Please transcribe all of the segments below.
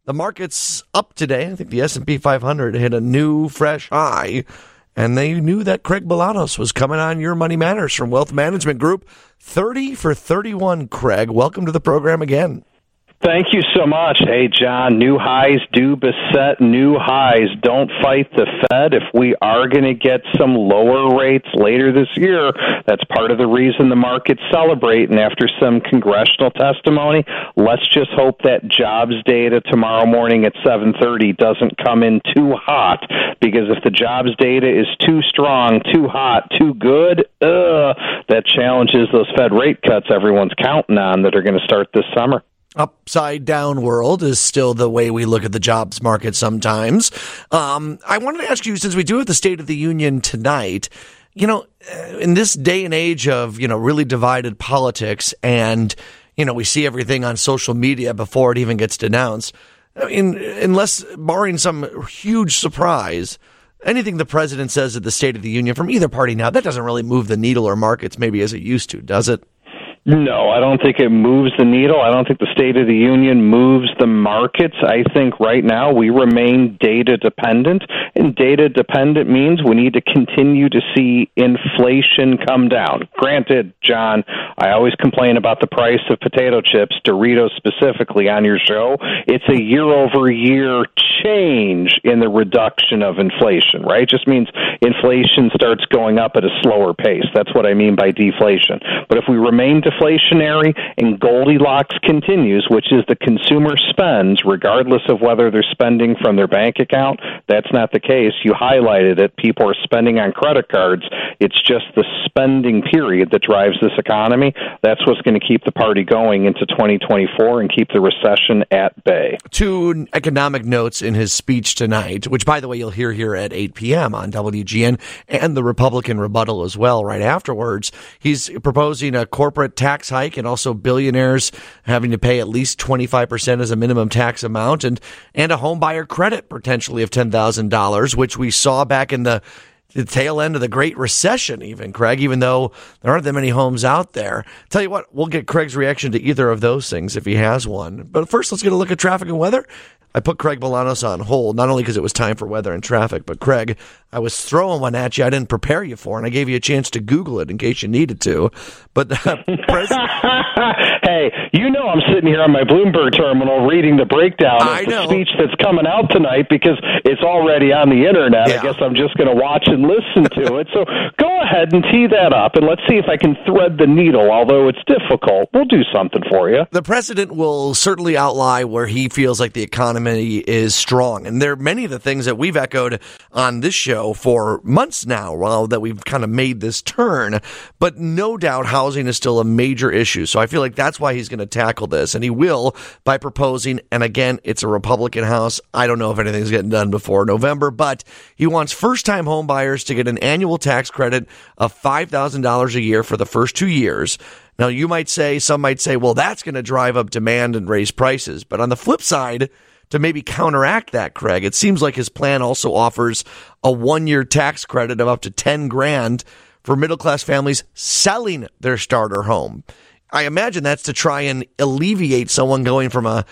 The market's up today. I think the S&P 500 hit a new, fresh high. And they knew that Craig Bolanos was coming on Your Money Matters from Wealth Management Group. 30 for 31, Craig. Welcome to the program again. Thank you so much. Hey, John, new highs do beset new highs. Don't fight the Fed. If we are going to get some lower rates later this year, that's part of the reason the market's celebrating after some congressional testimony. Let's just hope that jobs data tomorrow morning at 7:30 doesn't come in too hot, because if the jobs data is too strong, too hot, too good, that challenges those Fed rate cuts everyone's counting on that are going to start this summer. Upside down world is still the way we look at the jobs market sometimes. I wanted to ask you, since we do have the State of the Union tonight, in this day and age of, really divided politics and, we see everything on social media before it even gets denounced. Unless barring some huge surprise, anything the president says at the State of the Union from either party now, that doesn't really move the needle or markets maybe as it used to, does it? No, I don't think it moves the needle. I don't think the State of the Union moves the markets. I think right now we remain data dependent, and data dependent means we need to continue to see inflation come down. Granted, John, I always complain about the price of potato chips, Doritos specifically, on your show. It's a year-over-year change in the reduction of inflation, right? It just means inflation starts going up at a slower pace. That's what I mean by deflation. But if we remain deflationary and Goldilocks continues, which is the consumer spends regardless of whether they're spending from their bank account, that's not the case. You highlighted it. People are spending on credit cards. It's just the spending period that drives this economy. That's what's going to keep the party going into 2024 and keep the recession at bay. Two economic notes in his speech tonight, which, by the way, you'll hear here at 8 p.m. on WGN, and the Republican rebuttal as well right afterwards. He's proposing a corporate tax hike and also billionaires having to pay at least 25% as a minimum tax amount, and a home buyer credit potentially of $10,000, which we saw back in the tail end of the Great Recession even, Craig, even though there aren't that many homes out there. Tell you what, we'll get Craig's reaction to either of those things if he has one. But first, let's get a look at traffic and weather. I put Craig Bolanos on hold, not only because it was time for weather and traffic, but Craig, I was throwing one at you I didn't prepare you for, and I gave you a chance to Google it in case you needed to. But hey, I'm sitting here on my Bloomberg terminal reading the breakdown of the speech that's coming out tonight because it's already on the internet. Yeah. I guess I'm just going to watch and listen to it. So go ahead and tee that up, and let's see if I can thread the needle. Although it's difficult, we'll do something for you. The president will certainly outline where he feels like the economy is strong. And there are many of the things that we've echoed on this show for months now, well, that we've kind of made this turn. But no doubt housing is still a major issue. So I feel like that's why he's going to tackle this. And he will by proposing, and again, it's a Republican House. I don't know if anything's getting done before November, but he wants first-time home buyers to get an annual tax credit of $5,000 a year for the first 2 years. Now, some might say, well, that's going to drive up demand and raise prices. But on the flip side, to maybe counteract that, Craig, it seems like his plan also offers a 1-year tax credit of up to $10,000 for middle-class families selling their starter home. I imagine that's to try and alleviate someone going from a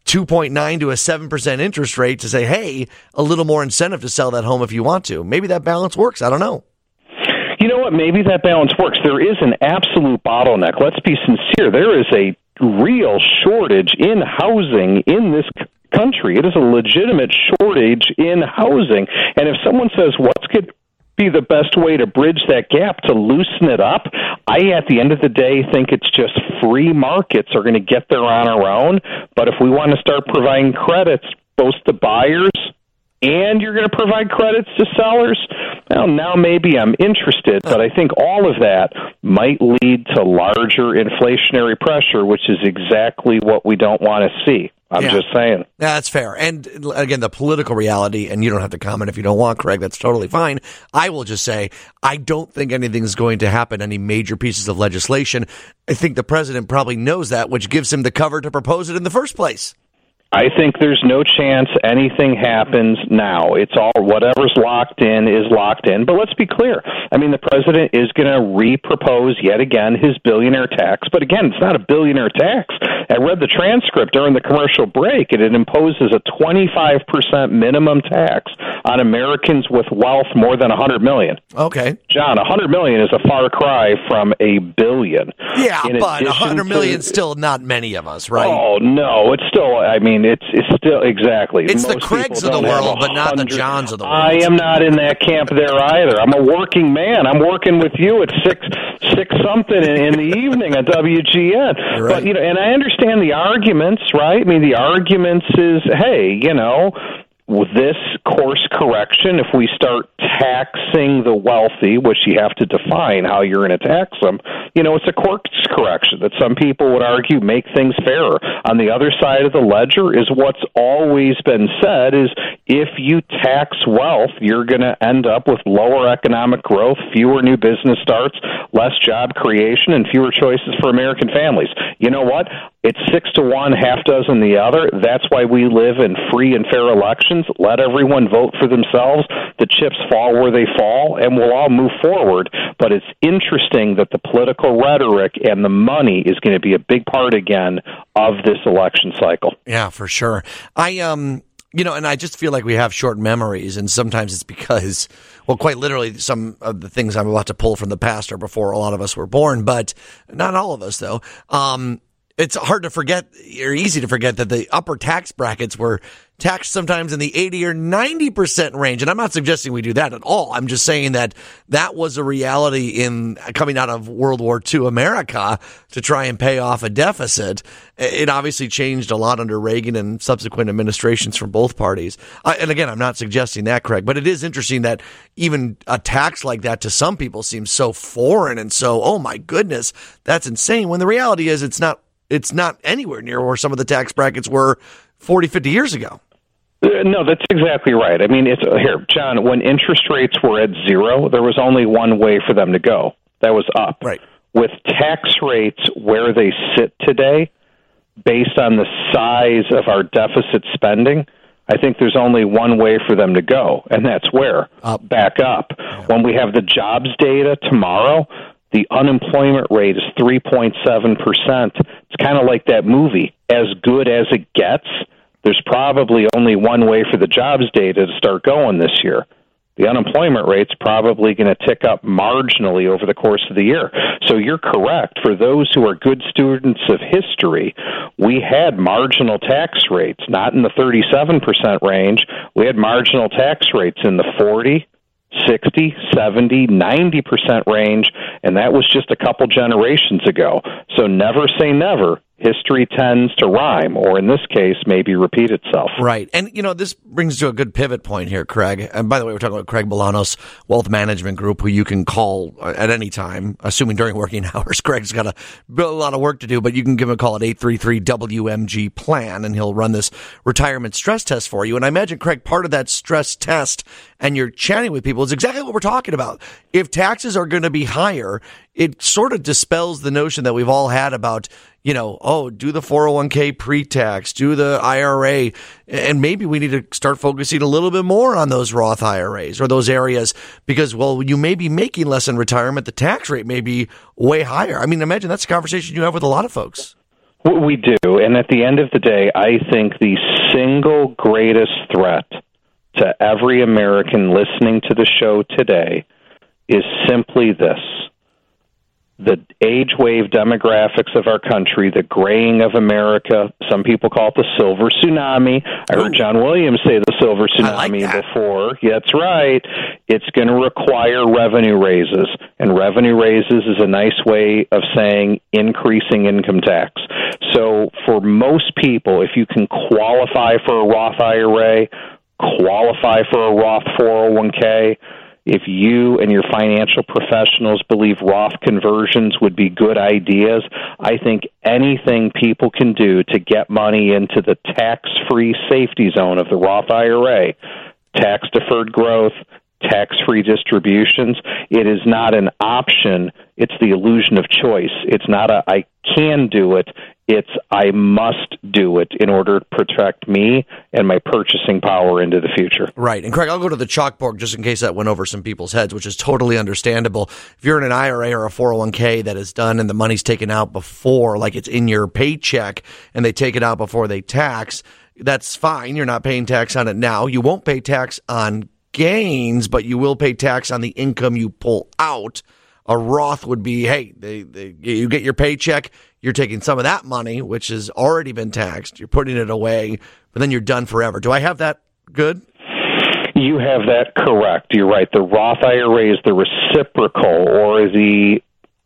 2.9 to a 7% interest rate to say, hey, a little more incentive to sell that home if you want to. Maybe that balance works. I don't know. You know what? Maybe that balance works. There is an absolute bottleneck. Let's be sincere. There is a real shortage in housing in this country. It is a legitimate shortage in housing. And if someone says, what's going to be the best way to bridge that gap to loosen it up, I, at the end of the day, think it's just free markets are going to get there on our own. But if we want to start providing credits, both to buyers and you're going to provide credits to sellers, well, now maybe I'm interested, but I think all of that might lead to larger inflationary pressure, which is exactly what we don't want to see. I'm just saying. Yeah, that's fair. And again, the political reality, and you don't have to comment if you don't want, Craig, that's totally fine. I will just say, I don't think anything's going to happen, any major pieces of legislation. I think the president probably knows that, which gives him the cover to propose it in the first place. I think there's no chance anything happens now. It's all whatever's locked in is locked in. But let's be clear. I mean, the president is going to repropose yet again his billionaire tax. But again, it's not a billionaire tax. I read the transcript during the commercial break, and it imposes a 25% minimum tax on Americans with wealth more than $100 million. Okay. John, $100 million is a far cry from $1 billion. Yeah, but $100 million is still not many of us, right? Oh, no. It's still, I mean, it's still, exactly. It's most the Craigs of the world, but not the Johns of the world. I am not in that camp there either. I'm a working man. I'm working with you at six something in the evening at WGN. Right. But, you know, and I understand the arguments, right? I mean, the arguments is, hey, you know, with this course correction, if we start taxing the wealthy, which you have to define how you're going to tax them, you know, it's a course correction that some people would argue make things fairer. On the other side of the ledger is what's always been said is if you tax wealth, you're going to end up with lower economic growth, fewer new business starts, less job creation, and fewer choices for American families. You know what? It's 6-1, half dozen the other. That's why we live in free and fair elections. Let everyone vote for themselves. The chips fall where they fall, and we'll all move forward. But it's interesting that the political rhetoric and the money is going to be a big part again of this election cycle. Yeah, for sure. You know, and I just feel like we have short memories, and sometimes it's because, well, quite literally, some of the things I'm about to pull from the past are before a lot of us were born, but not all of us, though. It's hard to forget, or easy to forget, that the upper tax brackets were taxed sometimes in the 80 or 90% range. And I'm not suggesting we do that at all. I'm just saying that that was a reality in coming out of World War II America to try and pay off a deficit. It obviously changed a lot under Reagan and subsequent administrations from both parties. And again, I'm not suggesting that, Craig, but it is interesting that even a tax like that to some people seems so foreign and so, oh my goodness, that's insane. When the reality is it's not anywhere near where some of the tax brackets were 40, 50 years ago. No, that's exactly right. I mean, it's here, John, when interest rates were at zero, there was only one way for them to go. That was up. Right. With tax rates where they sit today, based on the size of our deficit spending, I think there's only one way for them to go, and that's where? Up. Back up. Yeah. When we have the jobs data tomorrow, the unemployment rate is 3.7%. It's kind of like that movie, As Good as It Gets. There's probably only one way for the jobs data to start going this year. The unemployment rate's probably going to tick up marginally over the course of the year. So you're correct. For those who are good students of history, we had marginal tax rates, not in the 37% range. We had marginal tax rates in the 40, 60, 70, 90% range, and that was just a couple generations ago. So never say never. History tends to rhyme, or in this case, maybe repeat itself. Right. And, you know, this brings to a good pivot point here, Craig. And by the way, we're talking about Craig Bolanos Wealth Management Group, who you can call at any time, assuming during working hours. Craig's got a lot of work to do, but you can give him a call at 833-WMG-PLAN, and he'll run this retirement stress test for you. And I imagine, Craig, part of that stress test, and you're chatting with people, is exactly what we're talking about. If taxes are going to be higher, it sort of dispels the notion that we've all had about, you know, oh, do the 401k pre-tax, do the IRA, and maybe we need to start focusing a little bit more on those Roth IRAs or those areas because, well, you may be making less in retirement. The tax rate may be way higher. I mean, imagine that's a conversation you have with a lot of folks. We do. And at the end of the day, I think the single greatest threat to every American listening to the show today is simply this. The age wave demographics of our country, the graying of America, some people call it the silver tsunami. I heard John Williams say the silver tsunami before. Yeah, that's right. It's going to require revenue raises, and revenue raises is a nice way of saying increasing income tax. So for most people, if you can qualify for a Roth IRA, qualify for a Roth 401k, if you and your financial professionals believe Roth conversions would be good ideas, I think anything people can do to get money into the tax-free safety zone of the Roth IRA, tax-deferred growth, tax-free distributions. It is not an option. It's the illusion of choice. It's not a I can do it. It's I must do it in order to protect me and my purchasing power into the future. Right. And Craig, I'll go to the chalkboard just in case that went over some people's heads, which is totally understandable. If you're in an IRA or a 401k that is done and the money's taken out before, like it's in your paycheck and they take it out before they tax, that's fine. You're not paying tax on it now. You won't pay tax on gains, but you will pay tax on the income you pull out. A Roth would be, hey, you get your paycheck, you're taking some of that money, which has already been taxed, you're putting it away, but then you're done forever. Do I have that good? You have that correct. You're right. The Roth IRA is the reciprocal or the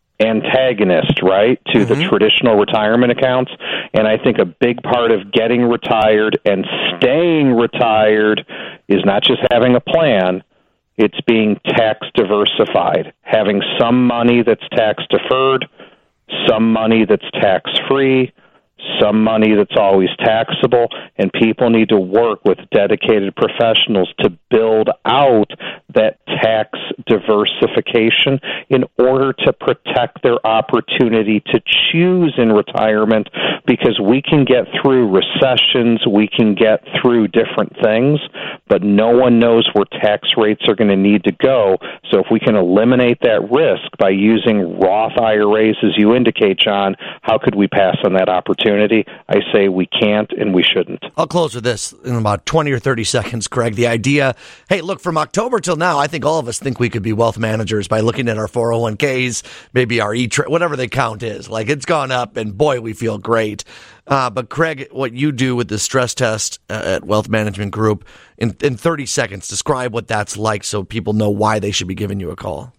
antagonist, right, to the traditional retirement accounts. And I think a big part of getting retired and staying retired is not just having a plan, it's being tax diversified, having some money that's tax deferred, some money that's tax free, some money that's always taxable, and people need to work with dedicated professionals to build out that tax diversification in order to protect their opportunity to choose in retirement, because we can get through recessions, we can get through different things, but no one knows where tax rates are going to need to go. So if we can eliminate that risk by using Roth IRAs, as you indicate, John, how could we pass on that opportunity? I say we can't and we shouldn't. I'll close with this in about 20 or 30 seconds, Craig. The idea, hey, look, from October till now, I think all of us think we could be wealth managers by looking at our 401ks, maybe our whatever the count is. Like, it's gone up, and boy, we feel great. But Craig, what you do with the stress test at Wealth Management Group, in 30 seconds, describe what that's like so people know why they should be giving you a call.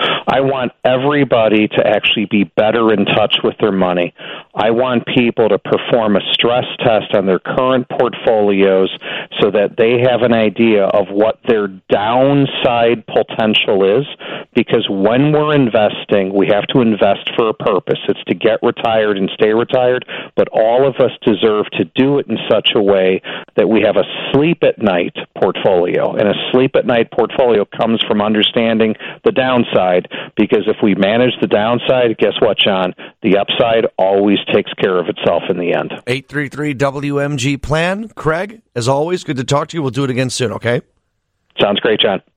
I want everybody to actually be better in touch with their money. I want people to perform a stress test on their current portfolios so that they have an idea of what their downside potential is, because when we're investing, we have to invest for a purpose. It's to get retired and stay retired, but all of us deserve to do it in such a way that we have a sleep-at-night portfolio, and a sleep-at-night portfolio comes from understanding the downside. Because if we manage the downside, guess what, John? The upside always takes care of itself in the end. 833-WMG-PLAN. Craig, as always, good to talk to you. We'll do it again soon, okay? Sounds great, John.